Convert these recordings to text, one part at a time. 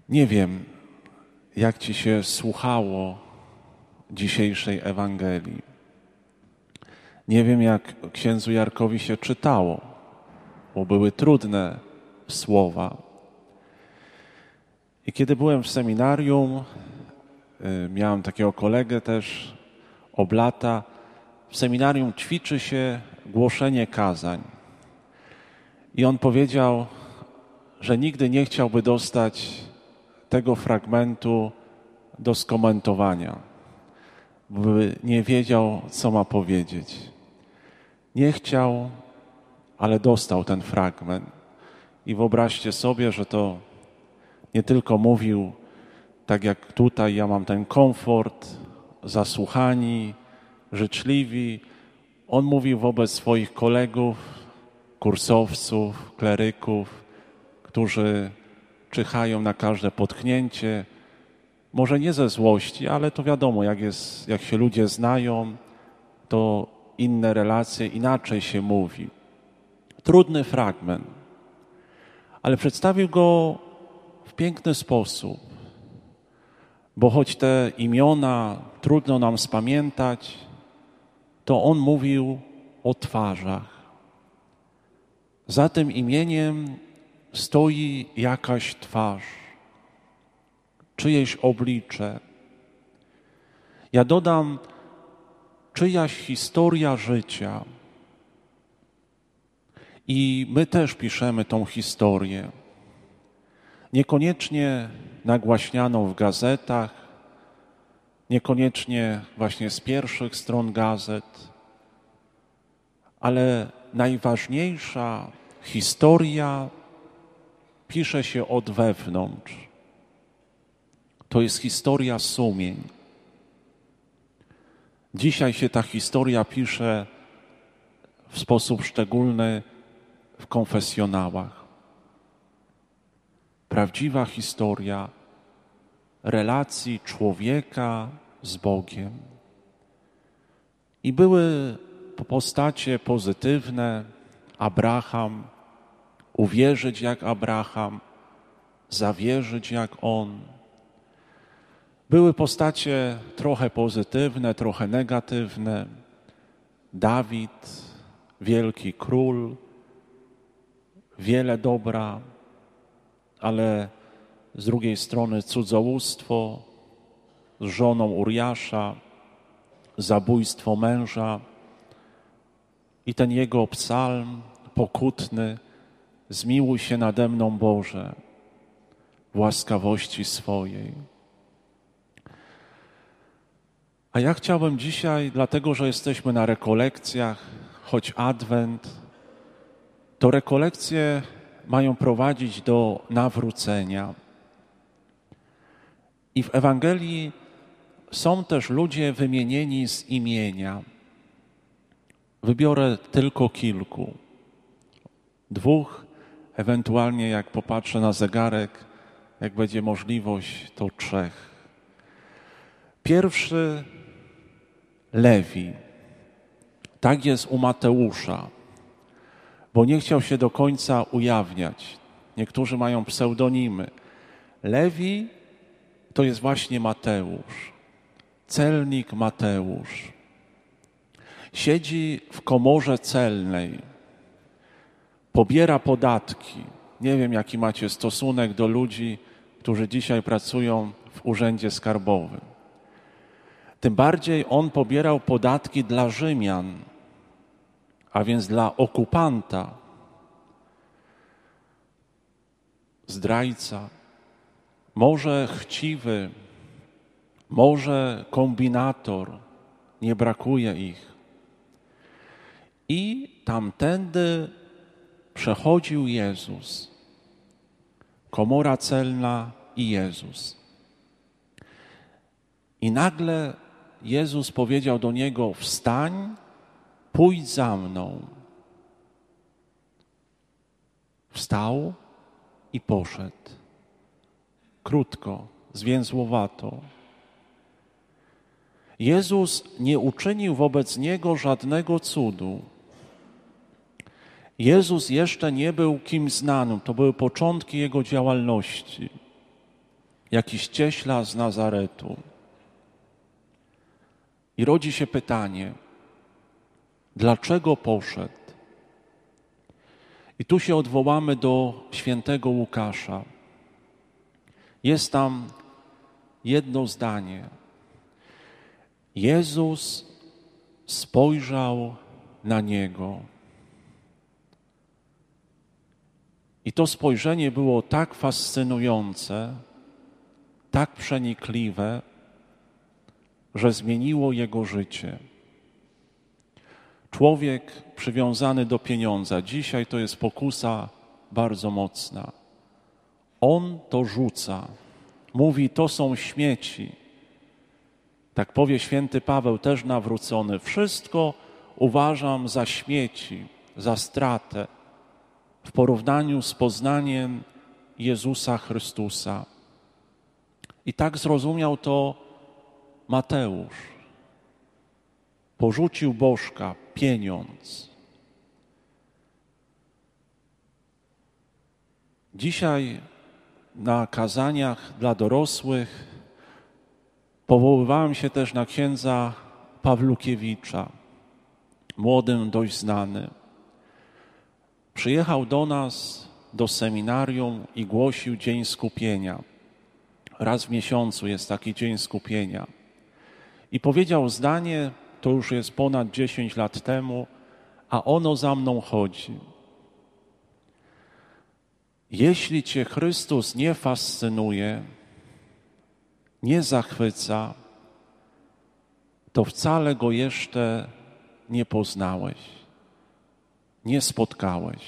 Nie wiem, jak ci się słuchało dzisiejszej Ewangelii. Nie wiem, jak księdzu Jarkowi się czytało, bo były trudne słowa. I kiedy byłem w seminarium, miałem takiego kolegę też, oblata. W seminarium ćwiczy się głoszenie kazań. I on powiedział, że nigdy nie chciałby dostać tego fragmentu do skomentowania, bo nie wiedział, co ma powiedzieć. Nie chciał, ale dostał ten fragment. I wyobraźcie sobie, że to nie tylko mówił tak jak tutaj, ja mam ten komfort, zasłuchani, życzliwi. On mówił wobec swoich kolegów, kursowców, kleryków, którzy czyhają na każde potknięcie. Może nie ze złości, ale to wiadomo, jak się ludzie znają, to inne relacje, inaczej się mówi. Trudny fragment, ale przedstawił go w piękny sposób, bo choć te imiona trudno nam spamiętać, to on mówił o twarzach. Za tym imieniem stoi jakaś twarz, czyjeś oblicze. Ja dodam, czyjaś historia życia. I my też piszemy tą historię. Niekoniecznie nagłaśnianą w gazetach, niekoniecznie właśnie z pierwszych stron gazet, ale najważniejsza historia pisze się od wewnątrz. To jest historia sumień. Dzisiaj się ta historia pisze w sposób szczególny w konfesjonałach. Prawdziwa historia relacji człowieka z Bogiem. I były postacie pozytywne, Abraham, uwierzyć jak Abraham, zawierzyć jak on. Były postacie trochę pozytywne, trochę negatywne. Dawid, wielki król, wiele dobra, ale z drugiej strony cudzołóstwo z żoną Uriasza, zabójstwo męża i ten jego psalm pokutny: zmiłuj się nade mną, Boże, w łaskawości swojej. A ja chciałbym dzisiaj, dlatego że jesteśmy na rekolekcjach, choć Adwent, to rekolekcje mają prowadzić do nawrócenia. I w Ewangelii są też ludzie wymienieni z imienia. Wybiorę tylko kilku. Dwóch, ewentualnie jak popatrzę na zegarek, jak będzie możliwość, to trzech. Pierwszy, Lewi. Tak jest u Mateusza, bo nie chciał się do końca ujawniać. Niektórzy mają pseudonimy. Lewi to jest właśnie Mateusz, celnik Mateusz. Siedzi w komorze celnej, pobiera podatki. Nie wiem, jaki macie stosunek do ludzi, którzy dzisiaj pracują w urzędzie skarbowym. Tym bardziej on pobierał podatki dla Rzymian, a więc dla okupanta, zdrajca, może chciwy, może kombinator, nie brakuje ich. I tamtędy przechodził Jezus, komora celna i Jezus. I nagle Jezus powiedział do niego: wstań, pójdź za mną. Wstał i poszedł. Krótko, zwięzłowato. Jezus nie uczynił wobec niego żadnego cudu. Jezus jeszcze nie był kimś znanym. To były początki Jego działalności. jakiś cieśla z Nazaretu. I rodzi się pytanie, dlaczego poszedł? I tu się odwołamy do świętego Łukasza. Jest tam jedno zdanie. Jezus spojrzał na niego. I to spojrzenie było tak fascynujące, tak przenikliwe, że zmieniło jego życie. Człowiek przywiązany do pieniądza, dzisiaj to jest pokusa bardzo mocna. On to rzuca. Mówi, to są śmieci. Tak powie święty Paweł, też nawrócony. Wszystko uważam za śmieci, za stratę w porównaniu z poznaniem Jezusa Chrystusa. I tak zrozumiał to Mateusz. Porzucił bożka, pieniądz. Dzisiaj na kazaniach dla dorosłych powoływałem się też na księdza Pawlukiewicza, młodym dość znany. Przyjechał do nas, do seminarium i głosił Dzień Skupienia. Raz w miesiącu jest taki Dzień Skupienia. I powiedział zdanie, to już jest ponad 10 lat temu, a ono za mną chodzi. Jeśli Cię Chrystus nie fascynuje, nie zachwyca, to wcale Go jeszcze nie poznałeś, nie spotkałeś.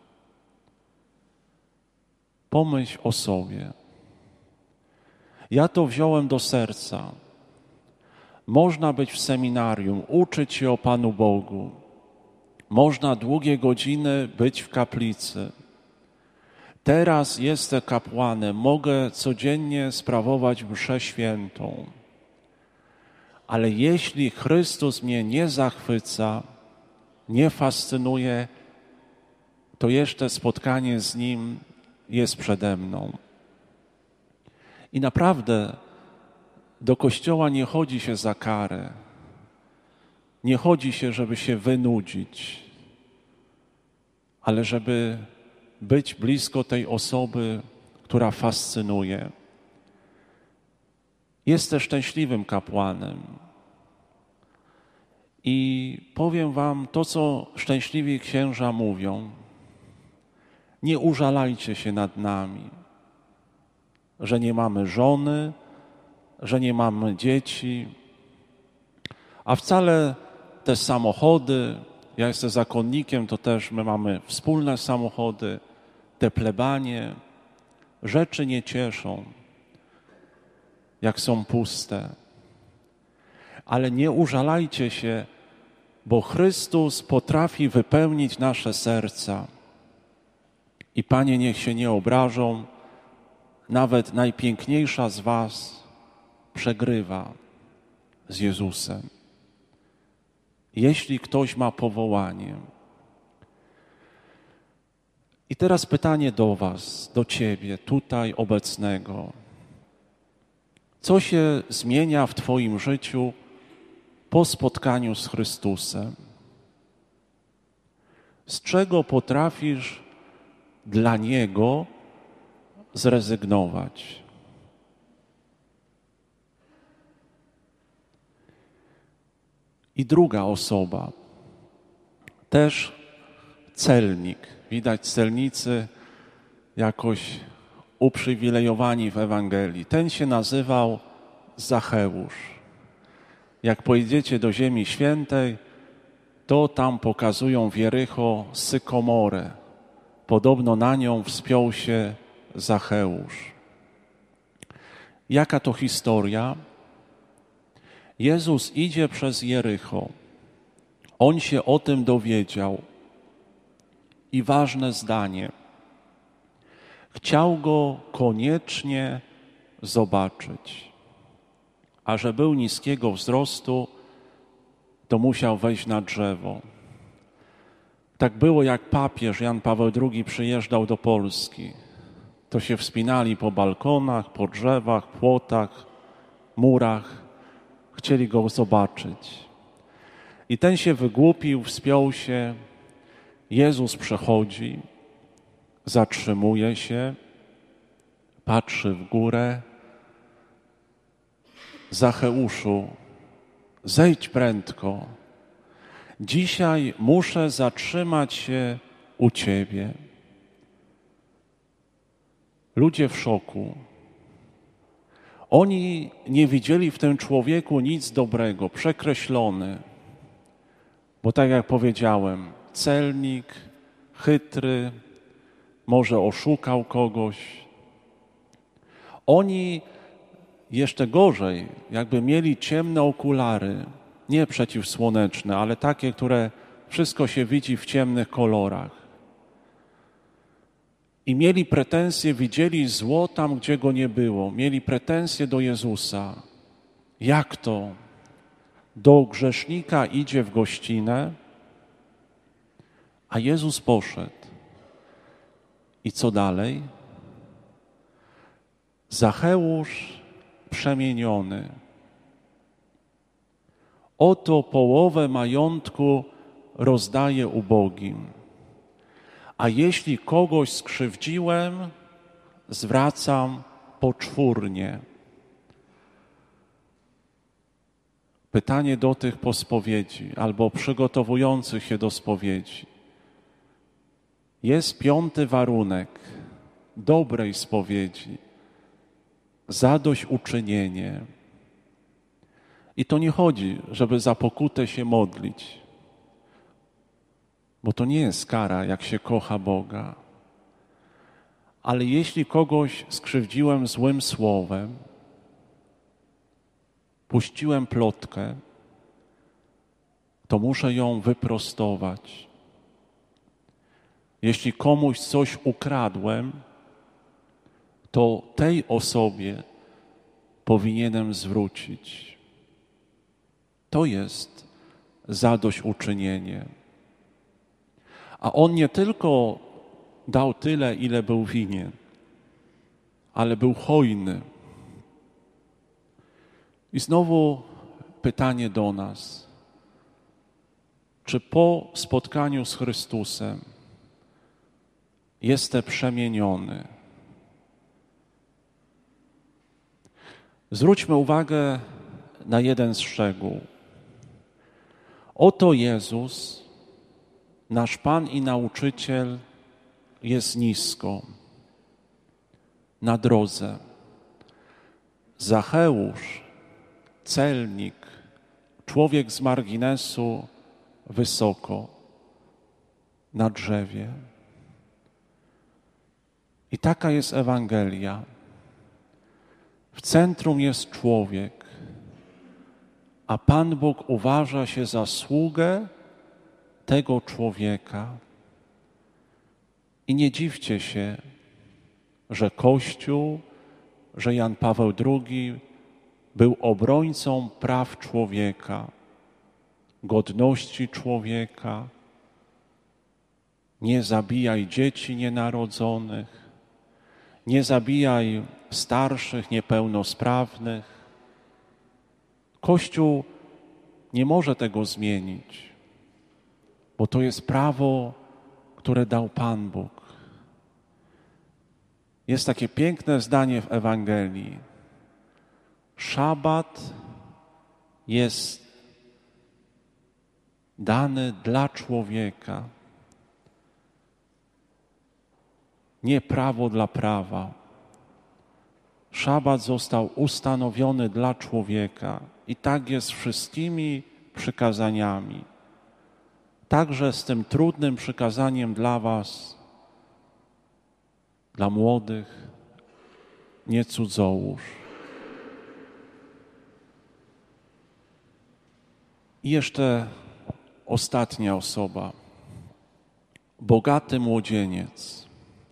Pomyśl o sobie. Ja to wziąłem do serca. Można być w seminarium, uczyć się o Panu Bogu. Można długie godziny być w kaplicy. Teraz jestem kapłanem, mogę codziennie sprawować mszę świętą. Ale jeśli Chrystus mnie nie zachwyca, nie fascynuje, to jeszcze spotkanie z Nim jest przede mną. I naprawdę do kościoła nie chodzi się za karę. Nie chodzi się, żeby się wynudzić, ale żeby być blisko tej osoby, która fascynuje. Jestem szczęśliwym kapłanem. I powiem wam to, co szczęśliwi księża mówią. Nie użalajcie się nad nami, że nie mamy żony, że nie mamy dzieci, a wcale te samochody, ja jestem zakonnikiem, to też my mamy wspólne samochody, te plebanie, rzeczy nie cieszą, jak są puste. Ale nie użalajcie się, bo Chrystus potrafi wypełnić nasze serca. I Panie, niech się nie obrażą, nawet najpiękniejsza z was przegrywa z Jezusem. Jeśli ktoś ma powołanie. I teraz pytanie do was, do ciebie, tutaj obecnego. Co się zmienia w twoim życiu po spotkaniu z Chrystusem? Z czego potrafisz dla Niego zrezygnować? I druga osoba, też celnik. Widać, celnicy jakoś uprzywilejowani w Ewangelii. Ten się nazywał Zacheusz. Jak pojedziecie do Ziemi Świętej, to tam pokazują w Jericho sykomorę. Podobno na nią wspiął się Zacheusz. Jaka to historia? Jezus idzie przez Jericho. On się o tym dowiedział. I ważne zdanie. Chciał go koniecznie zobaczyć. A że był niskiego wzrostu, to musiał wejść na drzewo. Tak było, jak papież Jan Paweł II przyjeżdżał do Polski. to się wspinali po balkonach, po drzewach, płotach, murach. Chcieli go zobaczyć. I ten się wygłupił, wspiął się. Jezus przechodzi, zatrzymuje się, patrzy w górę. Zacheuszu, zejdź prędko. Dzisiaj muszę zatrzymać się u Ciebie. Ludzie w szoku. Oni nie widzieli w tym człowieku nic dobrego, przekreślony. Bo tak jak powiedziałem, celnik, chytry, może oszukał kogoś. Oni jeszcze gorzej, jakby mieli ciemne okulary, nie przeciwsłoneczne, ale takie, które wszystko się widzi w ciemnych kolorach. I mieli pretensje, widzieli zło tam, gdzie go nie było. Mieli pretensje do Jezusa. Jak to? Do grzesznika idzie w gościnę, a Jezus poszedł. I co dalej? Zacheusz przemieniony. Oto połowę majątku rozdaję ubogim. A jeśli kogoś skrzywdziłem, zwracam poczwórnie. Pytanie do tych po spowiedzi albo przygotowujących się do spowiedzi. Jest 5. warunek dobrej spowiedzi. Zadośćuczynienie. I to nie chodzi, żeby za pokutę się modlić, bo to nie jest kara, jak się kocha Boga. Ale jeśli kogoś skrzywdziłem złym słowem, puściłem plotkę, to muszę ją wyprostować. Jeśli komuś coś ukradłem, to tej osobie powinienem zwrócić. To jest zadośćuczynienie. A on nie tylko dał tyle, ile był winien, ale był hojny. I znowu pytanie do nas. Czy po spotkaniu z Chrystusem jestem przemieniony? Zwróćmy uwagę na jeden szczegół. Oto Jezus, nasz Pan i Nauczyciel, jest nisko, na drodze. Zacheusz, celnik, człowiek z marginesu, wysoko, na drzewie. I taka jest Ewangelia. W centrum jest człowiek, a Pan Bóg uważa się za sługę tego człowieka. I nie dziwcie się, że Kościół, że Jan Paweł II był obrońcą praw człowieka, godności człowieka. Nie zabijaj dzieci nienarodzonych, nie zabijaj starszych, niepełnosprawnych. Kościół nie może tego zmienić, bo to jest prawo, które dał Pan Bóg. Jest takie piękne zdanie w Ewangelii. Szabat jest dany dla człowieka, nie prawo dla prawa. Szabat został ustanowiony dla człowieka i tak jest z wszystkimi przykazaniami. Także z tym trudnym przykazaniem dla was, dla młodych, nie cudzołóż. I jeszcze ostatnia osoba. Bogaty młodzieniec.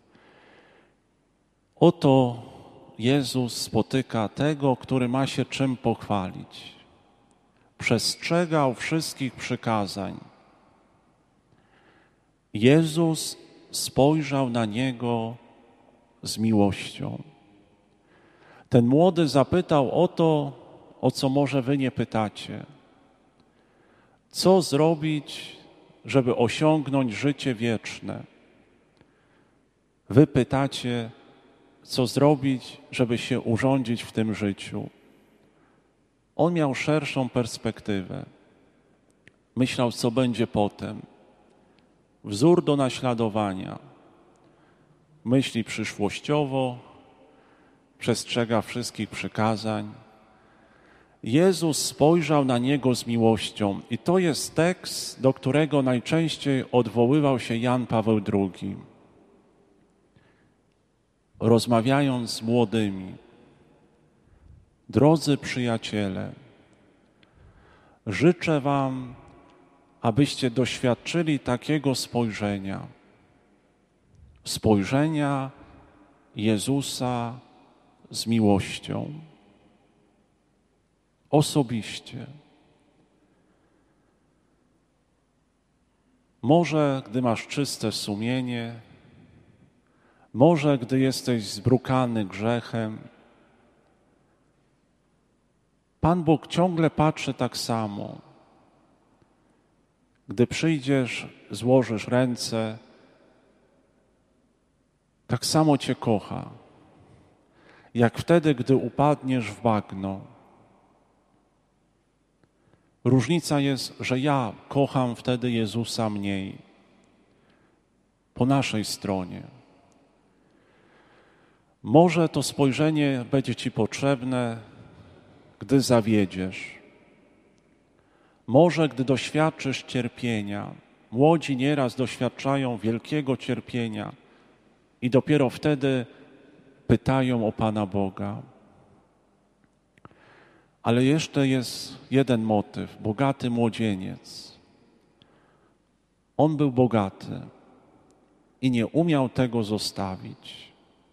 Oto Jezus spotyka tego, który ma się czym pochwalić. Przestrzegał wszystkich przykazań. Jezus spojrzał na niego z miłością. Ten młody zapytał o to, o co może wy nie pytacie. Co zrobić, żeby osiągnąć życie wieczne? Wy pytacie, co zrobić, żeby się urządzić w tym życiu. On miał szerszą perspektywę. Myślał, co będzie potem. Wzór do naśladowania. Myśli przyszłościowo, przestrzega wszystkich przykazań. Jezus spojrzał na niego z miłością i to jest tekst, do którego najczęściej odwoływał się Jan Paweł II. Rozmawiając z młodymi: drodzy przyjaciele, życzę wam, abyście doświadczyli takiego spojrzenia Jezusa z miłością. Osobiście. Może gdy masz czyste sumienie, może gdy jesteś zbrukany grzechem, Pan Bóg ciągle patrzy tak samo. Gdy przyjdziesz, złożysz ręce, tak samo Cię kocha, jak wtedy, gdy upadniesz w bagno. Różnica jest, że ja kocham wtedy Jezusa mniej, po naszej stronie. Może to spojrzenie będzie Ci potrzebne, gdy zawiedziesz. Może gdy doświadczysz cierpienia. Młodzi nieraz doświadczają wielkiego cierpienia i dopiero wtedy pytają o Pana Boga. Ale jeszcze jest jeden motyw. Bogaty młodzieniec. On był bogaty i nie umiał tego zostawić.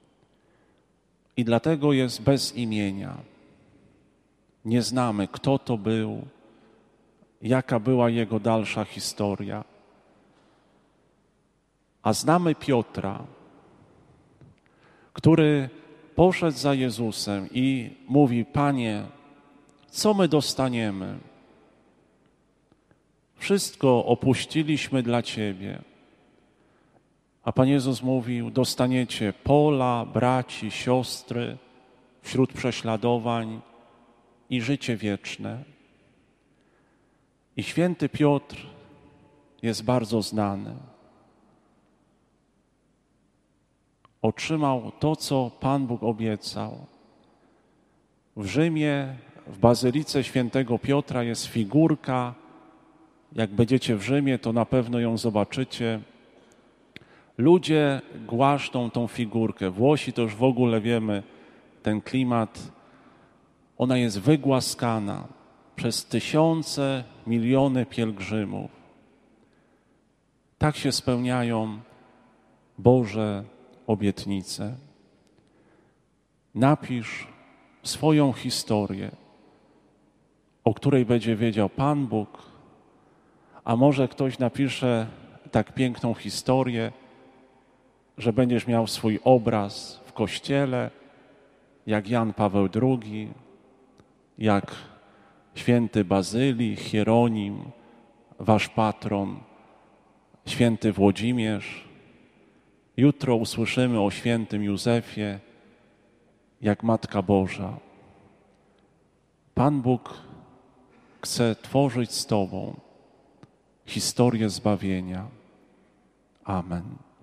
I dlatego jest bez imienia. Nie znamy, kto to był, jaka była jego dalsza historia. A znamy Piotra, który poszedł za Jezusem i mówi: Panie, co my dostaniemy? Wszystko opuściliśmy dla Ciebie. A Pan Jezus mówił: dostaniecie pola, braci, siostry wśród prześladowań i życie wieczne. I święty Piotr jest bardzo znany. Otrzymał to, co Pan Bóg obiecał. W Rzymie, w Bazylice Świętego Piotra jest figurka. Jak będziecie w Rzymie, to na pewno ją zobaczycie. Ludzie głaszczą tą figurkę. Włosi to już w ogóle wiemy, ten klimat. Ona jest wygłaskana przez tysiące, miliony pielgrzymów. Tak się spełniają Boże obietnice. Napisz swoją historię, o której będzie wiedział Pan Bóg, a może ktoś napisze tak piękną historię, że będziesz miał swój obraz w kościele, jak Jan Paweł II, jak święty Bazylii, Hieronim, wasz patron, święty Włodzimierz. Jutro usłyszymy o świętym Józefie, jak Matka Boża. Pan Bóg chce tworzyć z Tobą historię zbawienia. Amen.